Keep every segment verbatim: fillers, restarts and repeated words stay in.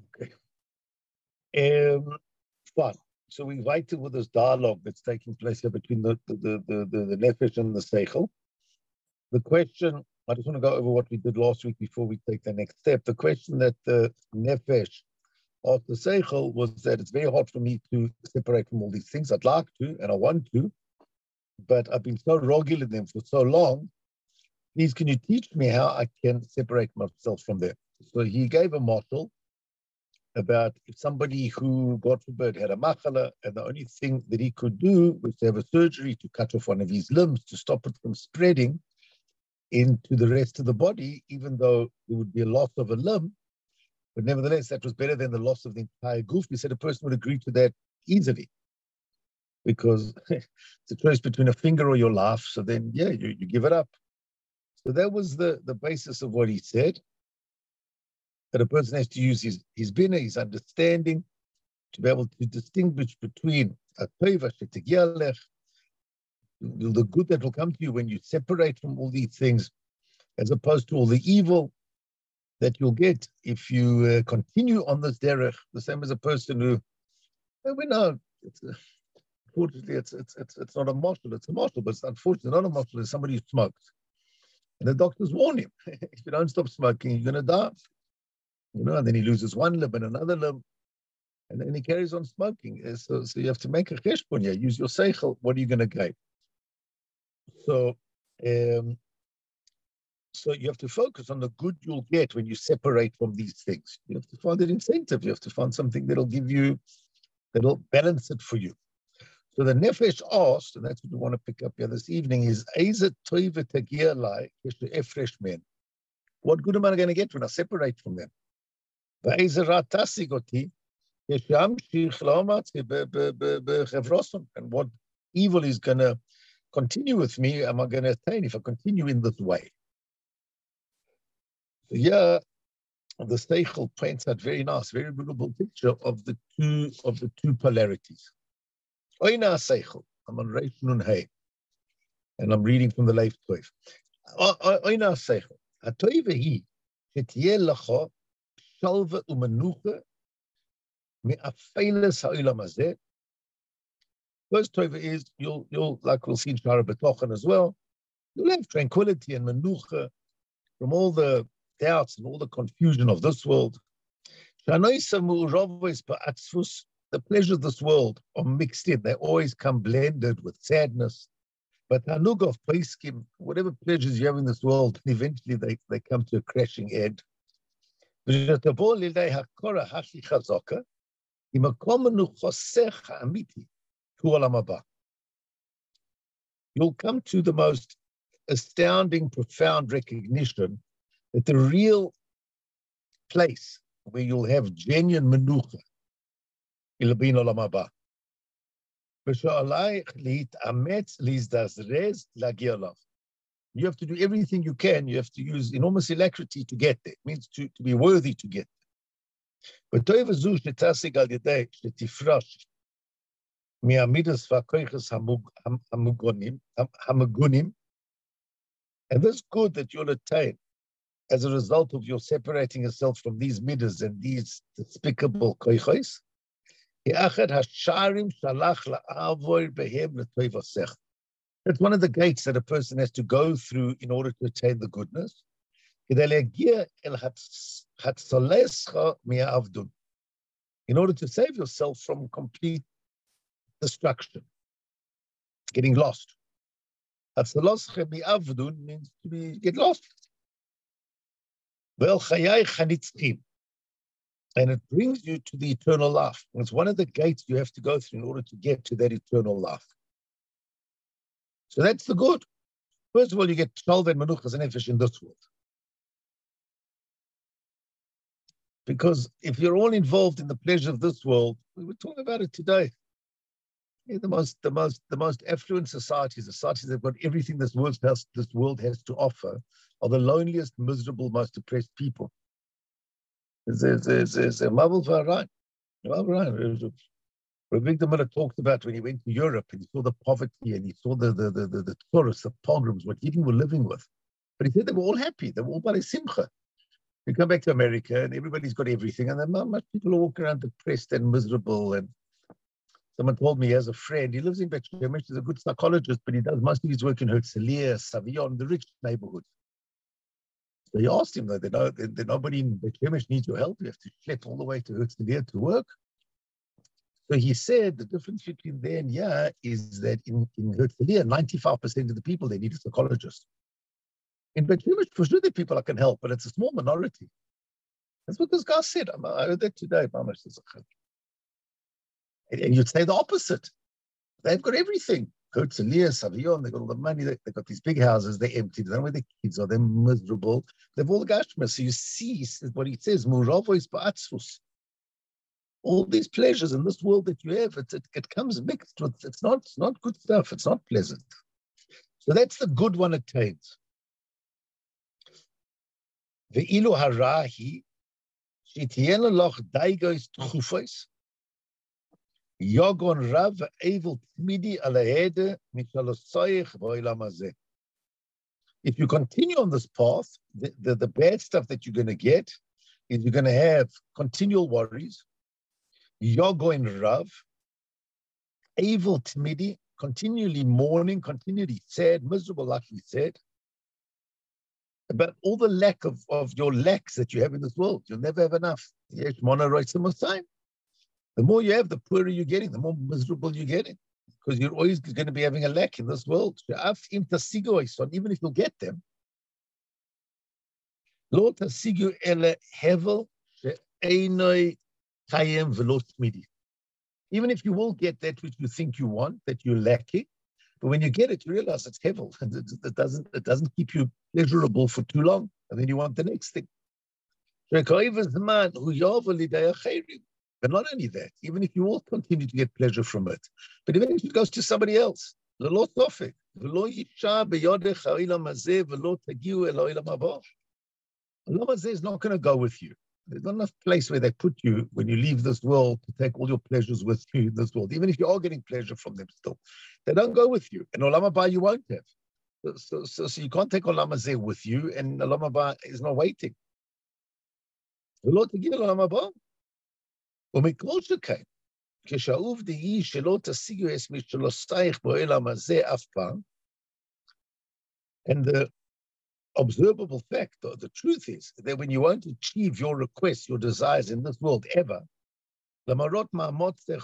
Okay. Um, fine. So we invited with this dialogue that's taking place here between the the the the, the, the nefesh and the seichel. The question, I just want to go over what we did last week before we take the next step. The question that the nefesh asked the seichel was that it's very hard for me to separate from all these things. I'd like to, and I want to, but I've been so rogil in them for so long. Please, can you teach me how I can separate myself from them? So he gave a model about if somebody who, God forbid, had a machala, and the only thing that he could do was to have a surgery to cut off one of his limbs to stop it from spreading into the rest of the body, even though there would be a loss of a limb. But nevertheless, that was better than the loss of the entire goof. He said a person would agree to that easily because it's a choice between a finger or your life. So then, yeah, you, you give it up. So that was the, the basis of what he said, that a person has to use his, his bina, his understanding, to be able to distinguish between a tova shetegialech, the good that will come to you when you separate from all these things, as opposed to all the evil that you'll get if you uh, continue on this derech, the same as a person who, well, we know, it's, uh, unfortunately, it's, it's, it's, it's not a marshal, it's a marshal, but it's unfortunately not a marshal, it's somebody who smokes. And the doctors warn him, if you don't stop smoking, you're going to die. You know, and then he loses one limb and another limb, and then he carries on smoking. So, so you have to make a cheshbon here, use your seichel, what are you going to gain? So, um, so you have to focus on the good you'll get when you separate from these things. You have to find an incentive. You have to find something that'll give you, that'll balance it for you. So the nefesh asked, and that's what we want to pick up here this evening, is Eiza toiva tagia lai efresh men. What good am I going to get when I separate from them? Ve'eiza ra tasigoti yeshamshich la'amatzi bechevrosim. And what evil is going to continue with me, am I going to attain if I continue in this way? So yeah, the Seichel paints that very nice, very beautiful picture of the two of the two polarities. Oina Seichel, I'm on Reish Nun Hey, and I'm reading from the Leif Toiv. Oina Seichel, Atoive hi, shetie lacha, shalva umenucha, me'afeiles ha'olam hazeh. First Toiv is, you'll, you'll, like we'll see in Shara B'tochen as well, you'll have tranquility and menucha from all the doubts and all the confusion of this world. The pleasures of this world are mixed in. They always come blended with sadness. But Hanug of Paiskim, whatever pleasures you have in this world, eventually they, they come to a crashing end. You'll come to the most astounding, profound recognition that the real place where you'll have genuine menucha will be in Olam Haba. You have to do everything you can. You have to use enormous alacrity to get there. It means to, to be worthy to get there. And this good that you'll attain as a result of your separating yourself from these midas and these despicable koichos, that's one of the gates that a person has to go through in order to attain the goodness. In order to save yourself from complete destruction, getting lost. Means to be, get lost. And it brings you to the eternal life. And it's one of the gates you have to go through in order to get to that eternal life. So that's the good. First of all, you get Shalva and Menuchas and Nefesh in this world. Because if you're all involved in the pleasure of this world, we were talking about it today. Yeah, the most, the most, the most affluent societies, the societies that have got everything this world has, this world has to offer, are the loneliest, miserable, most depressed people. There's, there's, there's a Mabul Varain. Rabbi Miller talked about when he went to Europe and he saw the poverty and he saw the the the, the, the tourists, the pilgrims, what even were living with. But he said they were all happy. They were all by simcha. Because come back to America and everybody's got everything, and then not much people are walking around depressed and miserable. And someone told me he has a friend, he lives in Bet Shemesh, he's a good psychologist, but he does most of his work in Herzliya, Savion, the rich neighborhoods. So he asked him, though, that, no, that, that nobody in Bet Shemesh needs your help. You have to schlep all the way to Herzliya to work. So he said the difference between there and here is that in, in Herzliya, ninety-five percent of the people, they need a psychologist. In Bet Shemesh, for sure, there are people I can help, but it's a small minority. That's what this guy said. I heard that today. And, and you'd say the opposite. They've got everything. Herzliya, Savion, they've got all the money. They, they've got these big houses. They're empty. They don't know where their kids are. They're miserable. They've all the gashmas. So you see what he says, Muravois ba'atzvus. All these pleasures in this world that you have, it, it, it comes mixed with, it's not, it's not good stuff. It's not pleasant. So that's the good one attains. Ve'ilu harahi, shetiena loch daigos tchufos, yogon rav evil tmidi alahede mishalosoich vo'ilam hazeh. If you continue on this path, the, the, the bad stuff that you're going to get is you're going to have continual worries, yogon rav, evil tmidi, continually mourning, continually sad, miserable, like we said, about all the lack of, of your lacks that you have in this world. You'll never have enough. Yes, the more you have, the poorer you're getting, the more miserable you're getting, because you're always going to be having a lack in this world. Even if you'll get them, even if you will get that which you think you want, that you're lacking, but when you get it, you realize it's hevel, and it, it doesn't it doesn't keep you pleasurable for too long, and then you want the next thing. But not only that, even if you will continue to get pleasure from it, but even if it goes to somebody else, is not going to go with you. There's not enough place where they put you when you leave this world to take all your pleasures with you in this world, even if you are getting pleasure from them still. They don't go with you. And Olam Haba you won't have. So, so, so, so you can't take Olam Hazeh with you, and Olam Haba is not waiting. ולא תגיע לעולם הבא. ומכל שכן, כשהאוב דהי שלא תשיגו את מי שלא שייך בעולם הזה אף פעם, and the observable fact, or the truth is, that when you won't achieve your requests, your desires in this world ever, למרות מאמוצך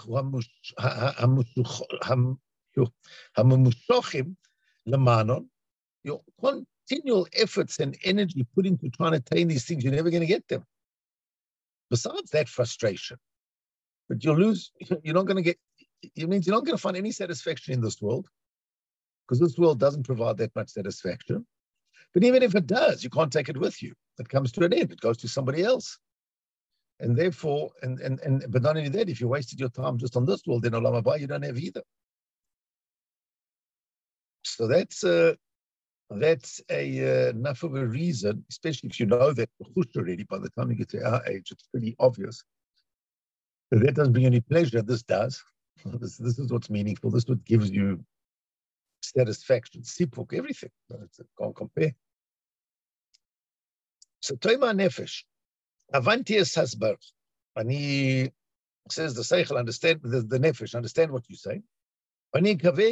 הממושכים למענם, your continual efforts and energy put into trying to attain these things, you're never going to get them. Besides that frustration, but you'll lose, you're not going to get, it means you're not going to find any satisfaction in this world, because this world doesn't provide that much satisfaction. But even if it does, you can't take it with you. It comes to an end. It goes to somebody else. And therefore, and and and but not only that, if you wasted your time just on this world, then Olam Haba, you don't have either. So that's uh, that's a uh, enough of a reason, especially if you know that already. By the time you get to our age, it's pretty obvious that that doesn't bring any pleasure. This does. This this is what's meaningful. This is what gives you satisfaction, sipuk, everything. It's, it can't compare. So Toima Nefesh, Avanti es Hasbar, and he says the Seichel, understand the, the Nefesh, understand what you say. And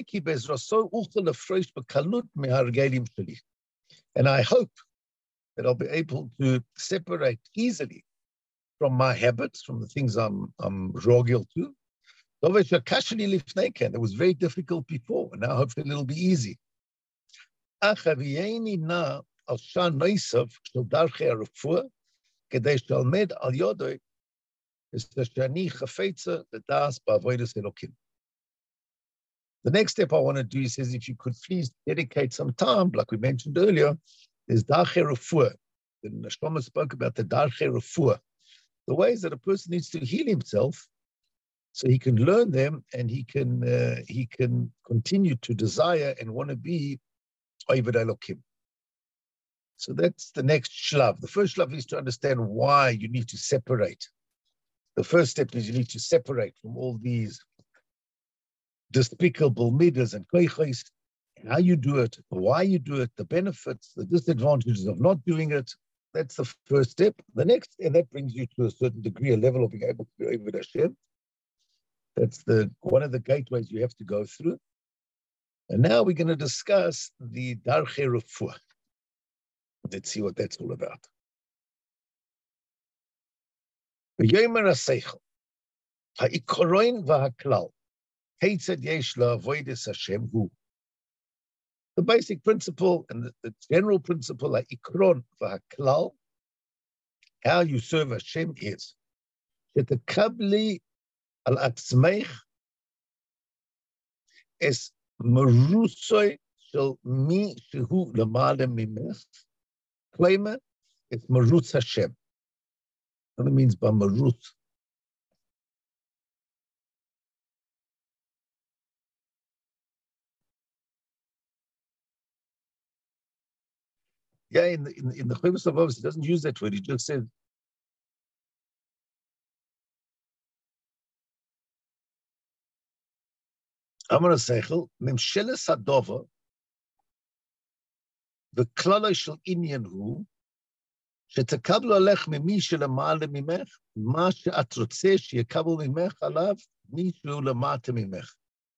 I hope that I'll be able to separate easily from my habits, from the things I'm I'm rogil to. It was very difficult before, and now hopefully it'll be easy. The next step I want to do, he says, if you could please dedicate some time, like we mentioned earlier, is Darchei Refuah. The Neshama spoke about the Darchei Refuah, the ways that a person needs to heal himself, so he can learn them and he can uh, he can continue to desire and want to be Oved Elokim. So that's the next shlav. The first shlav is to understand why you need to separate. The first step is you need to separate from all these despicable midas and koichos, how you do it, why you do it, the benefits, the disadvantages of not doing it, that's the first step. The next, and that brings you to a certain degree, a level of being able to be able to Hashem. That's the one of the gateways you have to go through. And now we're going to discuss the Darchei Refuah. Let's see what that's all about. V'yomer HaSeichel, ha'ikoroin v'haklal, keitzad yesh la'avodas Hashem hu. The basic principle and the, the general principle, ha'ikron v'haklal, how you serve Hashem is, shetekabli al atzmeich es merusoi shel mi shehu lema'ale mimech. Claimer is merutz Hashem. What it means by merutz? Yeah, in the in, in the Chuvas Avos, it doesn't use that word. He just said, Amar Seichel, Memsheles Hadova, the klala shel inyan hu, shetakablu alech mimi shelema'ale mimech, ma she'at rotzeh sheyakablu mimech alav, mi shehu lemata mimech.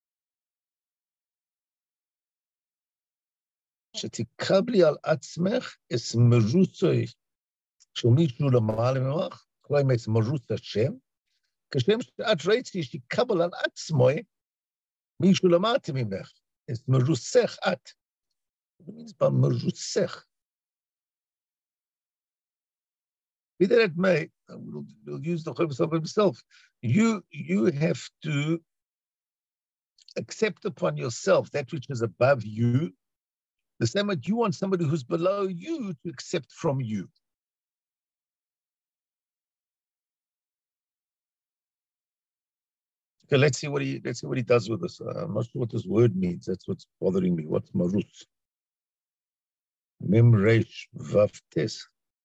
שתקבלי על עצמך את מרוצוי של מישהו למעלה ממך, כלומר את מרוץ השם, כשם שאת ראיתי שתקבל על עצמו מישהו למטה ממך, את מרוצך את. It means by מרוצך. Be that it may, we'll, we'll use the Chuvas of himself. You, you have to accept upon yourself that which is above you. The same way you want somebody who's below you to accept from you. Okay, let's see what he let's see what he does with this. Uh, I'm not sure what this word means. That's what's bothering me. What's marutz? Mem resh vav tes.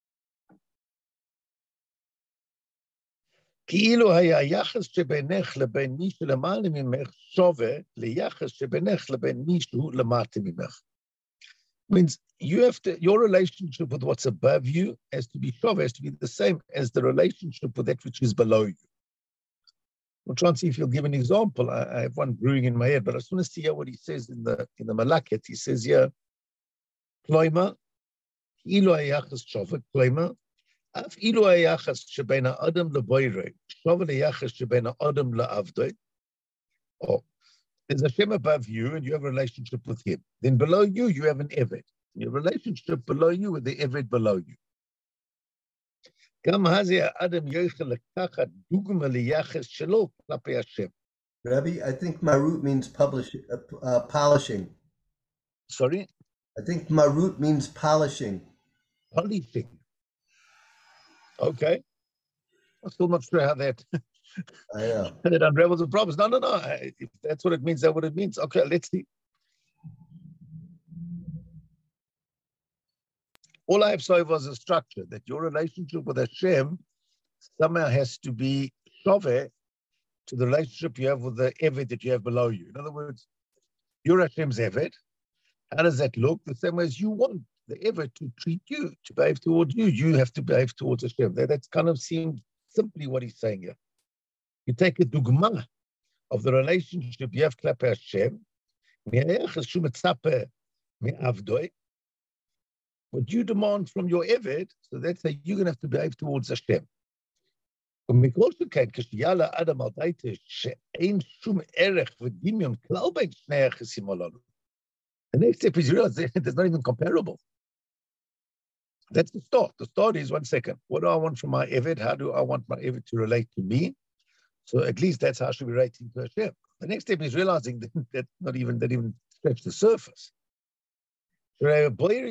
כאילו היה היחס שבינך לבין מי שלמעלה ממך שווה ליחס שבינך לבין מישהו למטה ממך. Means you have to, your relationship with what's above you has to be shov, has to be the same as the relationship with that which is below you. We'll try and see if he'll give an example. I, I have one brewing in my head, but I just want to see what he says in the in the Malaket. He says here, Kloima, ilu hayachas shova, Kloima, af ilu hayachas shebein ha'adam le'boirei, shova hayachas shebein ha'adam le'avdoi, or there's Hashem above you and you have a relationship with him. Then below you, you have an Eved. Your relationship below you with the Eved below you. Rabbi, I think marut means publish, uh, uh, polishing. Sorry? I think marut means polishing. Polishing. Okay. I'm still not sure how that... I know. And it unravels the problems. No, no, no. If that's what it means, that's what it means. Okay, let's see. All I have so far is a structure that your relationship with Hashem somehow has to be shove to the relationship you have with the Eved that you have below you. In other words, you're Hashem's Eved. How does that look? The same way as you want the Eved to treat you, to behave towards you, you have to behave towards Hashem. That, that's kind of seems simply what he's saying here. You take a dugma of the relationship you have klape Hashem, what you demand from your Eved, so that's how you're going to have to behave towards Hashem. The next step is you realize there's not even comparable. That's the start. The start is one second. What do I want from my Eved? How do I want my Eved to relate to me? So at least that's how I should be relating to Hashem. The next step is realizing that, that not even that even scratch the surface. The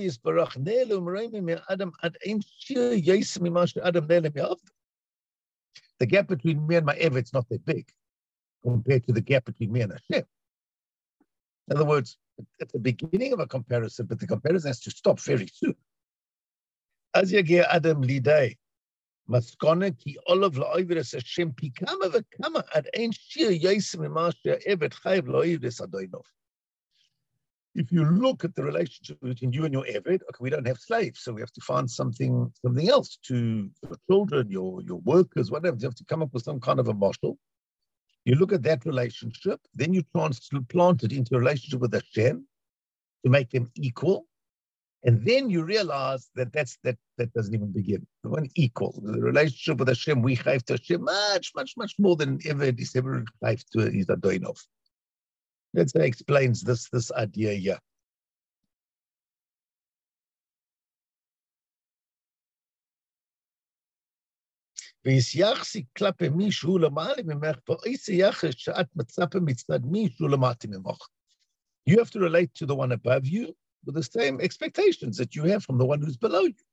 gap between me and my Eved is not that big compared to the gap between me and Hashem. In other words, at the beginning of a comparison, but the comparison has to stop very soon. As yageh Adam lidai, maskona ki olav la'oivres Hashem pikama v'kama ad ein shir yaisim imasha evet chayv la'oivres adoinov. if you look at the relationship between you and your Eved, okay, we don't have slaves, so we have to find something something else to your children, your, your workers, whatever. You have to come up with some kind of a model. You look at that relationship, then you transplant it into a relationship with Hashem to make them equal. And then you realize that that's, that that doesn't even begin. We weren't equal. The relationship with Hashem, we chayv to Hashem much, much, much more than Eved is ever chayv to his Adonov. That explains this, this idea here. You have to relate to the one above you with the same expectations that you have from the one who's below you.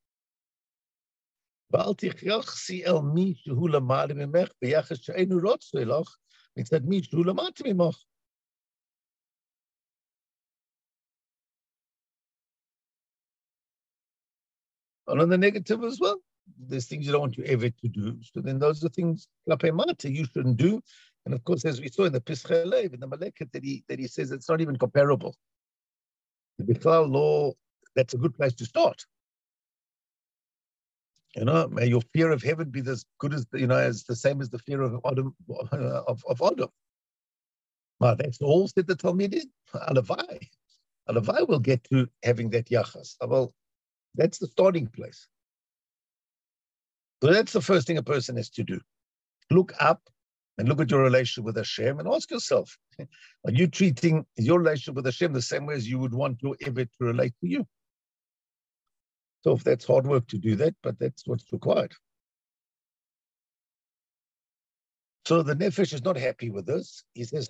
And on the negative as well, there's things you don't want your Eved to do. So then those are things you shouldn't do. And of course, as we saw in the Pischei Lev, in the Maleket, that he, that he says it's not even comparable. The Bichlal law, that's a good place to start. You know, may your fear of heaven be as good as, you know, as the same as the fear of Adam, of, of Adam. Well, that's all said the Talmidim. Alavai. Alavai will get to having that yachas. Well, that's the starting place. So that's the first thing a person has to do. Look up and look at your relationship with Hashem and ask yourself, are you treating your relationship with Hashem the same way as you would want your Eved to relate to you? So if that's hard work to do that, but that's what's required. So the Nefesh is not happy with this. He says,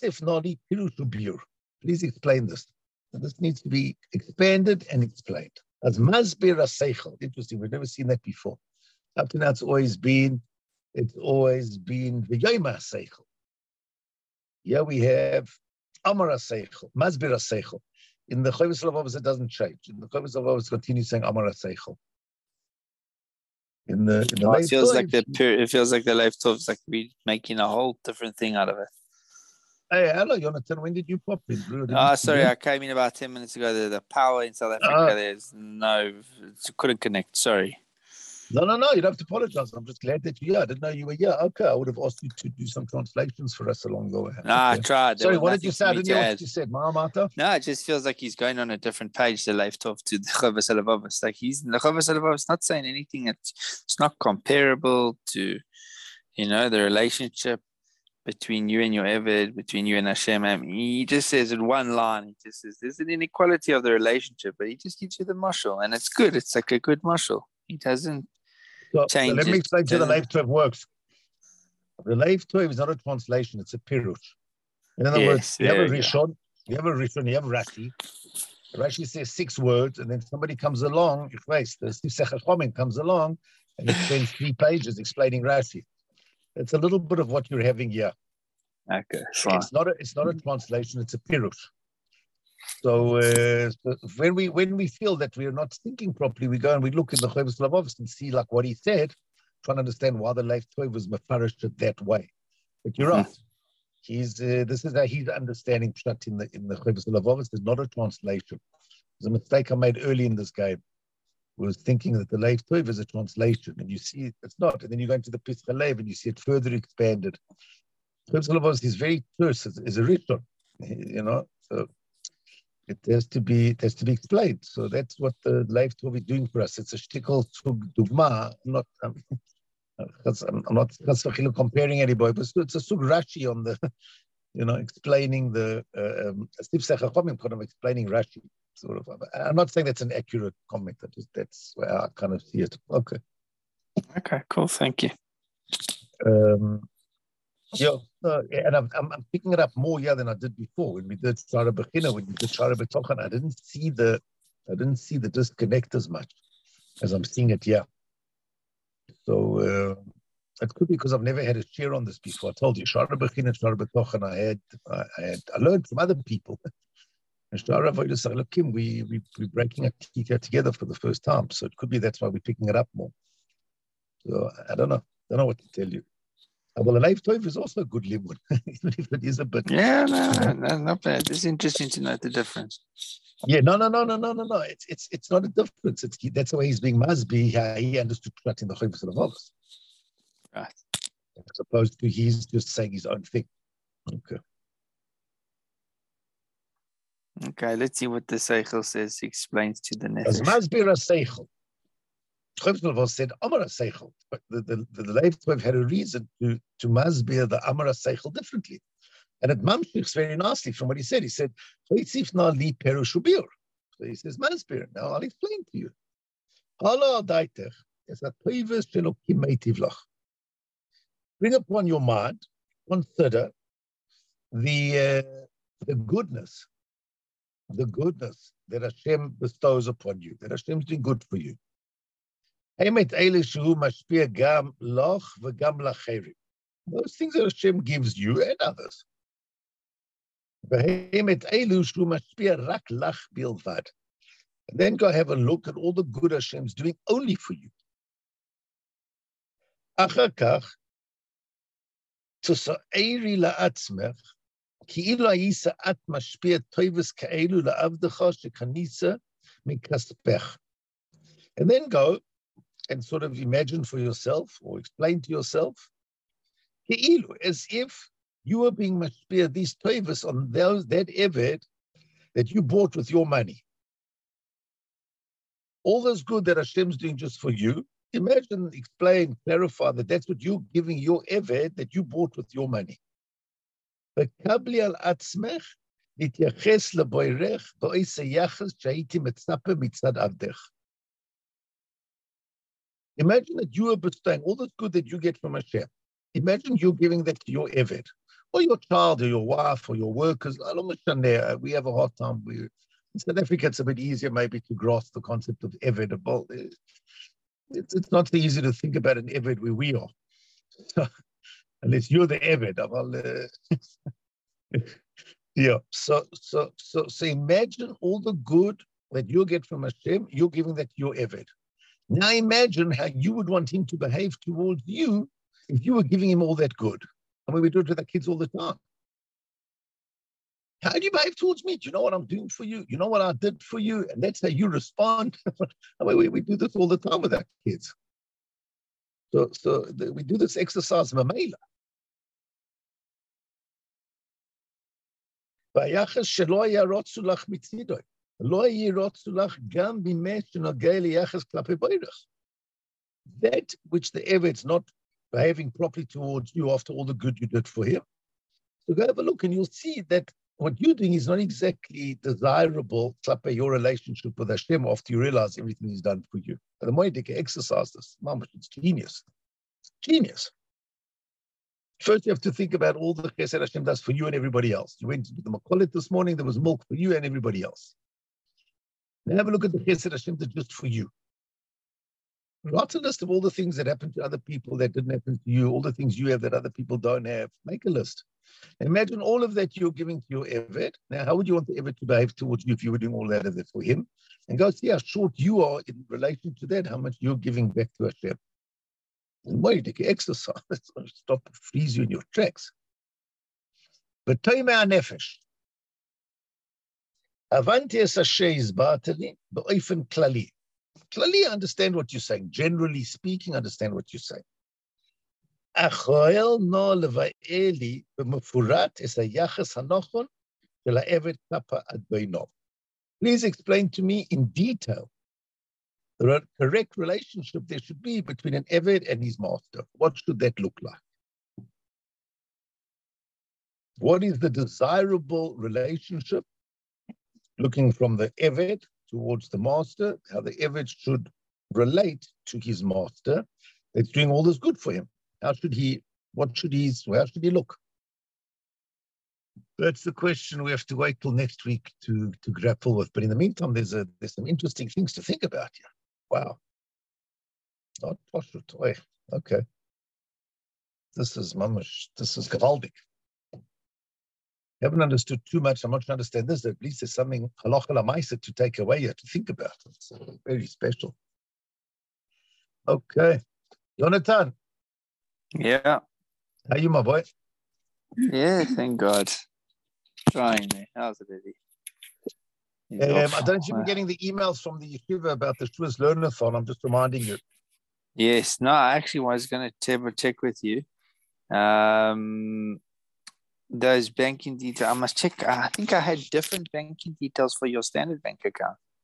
please explain this. And this needs to be expanded and explained. As Masbir HaSeichel. Interesting, we've never seen that before. Up to now, it's always been, it's always been V'yoyma HaSeichel. Here we have Amar HaSeichel, Masbir HaSeichel. In the Chovos HaLevavos, it doesn't change. In the Chovos HaLevavos, it continues saying Amar HaSeichel. In the in the oh, Lev it feels Tov, like the it feels like the Lev Tov is like we're making a whole different thing out of it. Hey, hello, Jonathan. When did you pop in? Oh, sorry, I came in about ten minutes ago. The, the power in South Africa, uh, there's no, couldn't connect. Sorry. No, no, no. You don't have to apologize. I'm just glad that you're here. I didn't know you were here. Okay, I would have asked you to do some translations for us along the way. No, okay. I tried. There Sorry, was what did you say? I didn't to know add. what you said, Mahamata. No, it just feels like he's going on a different page, the Lev Tov, to the Chovos HaLevavos. Like he's, the Chovos HaLevavos not saying anything that's it's not comparable to, you know, the relationship between you and your Eved, between you and Hashem. I mean, he just says in one line, he just says there's an inequality of the relationship, but he just gives you the mashal, and it's good. It's like a good mashal. He doesn't so, change so let it. me explain to you the Lev Tov works. The Lev Tov is not a translation, it's a pirush. In other yes, words, you have a you Rishon, you have a Rishon, you have Rashi. Rashi says six words, and then somebody comes along, the Sifsei HaChomim comes along, and it spends three pages explaining Rashi. It's a little bit of what you're having here. Okay, fine. It's not a, it's not a translation, it's a pirush. So, uh, so when we when we feel that we are not thinking properly, we go and we look in the Chovos HaLevavos and see like what he said, trying to understand why the Lev Tov was mefarish it that way. But you're right. He's uh, this is how he's understanding pshat in the in the Chovos HaLevavos. It's not a translation. It's a mistake I made early in this game. Was thinking that the Lev Tov is a translation, and you see it's not. And then you go into the Pischei Lev and you see it further expanded. Chovos HaLevavos is very terse, is, is a rishon, you know. So it has to be it has to be explained. So that's what the Lev Tov is doing for us. It's a shtickle dugma. I'm not um, I'm not comparing anybody, but it's a sug Rashi on the, you know, explaining the Sifsei HaChomim kind of explaining Rashi. Sort of. I'm not saying that's an accurate comment. That is, that's where I kind of see it. Okay. Okay, cool. Thank you. Um, yeah, no, and I'm, I'm picking it up more here than I did before. When we did Shara Bechina, when we did Shara B'Tochan, I didn't see the, I didn't see the disconnect as much as I'm seeing it here. So uh, it could be because I've never had a share on this before. I told you Shara Bechina, Shara B'Tochan. I had, I had, I learned from other people. We, we, we're breaking a Kika together for the first time. So it could be that's why we're picking it up more. So I don't know. I don't know what to tell you. Uh, well, a Leif Tov is also a good limud, even if it is a bit. Yeah, no, no, no, not bad. It's interesting to know the difference. Yeah, no, no, no, no, no, no, no. It's it's it's not a difference. It's that's the way he's being Masbi. Uh, he understood Pshat in the Chovos HaLevavos. Right. As opposed to he's just saying his own thing. Okay. Okay, let's see what the Seichel says. He explains to the As Nefesh. Masbir Seichel. Chovos HaLevavos said Amar Seichel, but the the the, the Leif Tov had a reason to to Masbir the Amar Seichel differently. And it mamshichs very nicely from what he said. He said, so he says, Masbir. Now I'll explain to you. Bring upon your mind, consider the uh, the goodness, the goodness that Hashem bestows upon you, that Hashem's doing good for you. Those things that Hashem gives you and others. And then go have a look at all the good Hashem's doing only for you. And then go and sort of imagine for yourself or explain to yourself as if you were being mashpia these tovus on those that eved that you bought with your money. All those good that Hashem's doing just for you, imagine, explain, clarify that that's what you're giving your eved that you bought with your money. Imagine that you are bestowing all this good that you get from Hashem. Imagine you're giving that to your eved, or your child, or your wife, or your workers. We have a hard time. We, in South Africa, it's a bit easier maybe to grasp the concept of eved. It's, it's not so easy to think about an eved where we are. So, unless you're the eved. Uh, yeah. So, so, so, so imagine all the good that you get from Hashem, you're giving that to your eved. Now imagine how you would want him to behave towards you if you were giving him all that good. I mean, we do it with our kids all the time. How do you behave towards me? Do you know what I'm doing for you? You know what I did for you? And that's how you respond. I mean, we, we do this all the time with our kids. So, so the, we do this exercise mamela. That which the Eved's not behaving properly towards you after all the good you did for him. So go have a look and you'll see that what you're doing is not exactly desirable to your relationship with Hashem after you realize everything he's done for you. And the more you exercise this, it's genius. It's genius. First, you have to think about all the chesed Hashem does for you and everybody else. You went to the Makolet this morning, there was milk for you and everybody else. Now have a look at the chesed Hashem did just for you. Write a list of all the things that happened to other people that didn't happen to you, all the things you have that other people don't have. Make a list. Imagine all of that you're giving to your Eved. Now, how would you want the Eved to behave towards you if you were doing all that of it for him? And go see how short you are in relation to that, how much you're giving back to Hashem. And why you take exercise, stop, freeze you in your tracks. But Toimei Nefesh. Avanti es Hashem Bartali, Ba'ofen Klali. Clearly, I understand what you're saying. Generally speaking, I understand what you're saying. Please explain to me in detail the correct relationship there should be between an Eved and his master. What should that look like? What is the desirable relationship looking from the Eved towards the master, how the Eved should relate to his master that's doing all this good for him? How should he, what should he, how should he look? That's the question we have to wait till next week to, to grapple with. But in the meantime, there's a there's some interesting things to think about here. Wow. Not Poshut. Okay. This is mamash, this is gewaldig. Haven't understood too much. I'm not trying to understand this. At least there's something halacha lamaisa to take away here, to think about. It's uh, very special. Okay. Jonathan. Yeah. How you, my boy? Yeah, thank God. Trying there. How's it, Eddie? He's Um, off. I don't know if you've been Well, getting the emails from the yeshiva about the Swiss Learnathon. I'm just reminding you. yes, no, I actually was going to double check with you. Um, those banking details, I must check. I think I had different banking details for your standard bank account.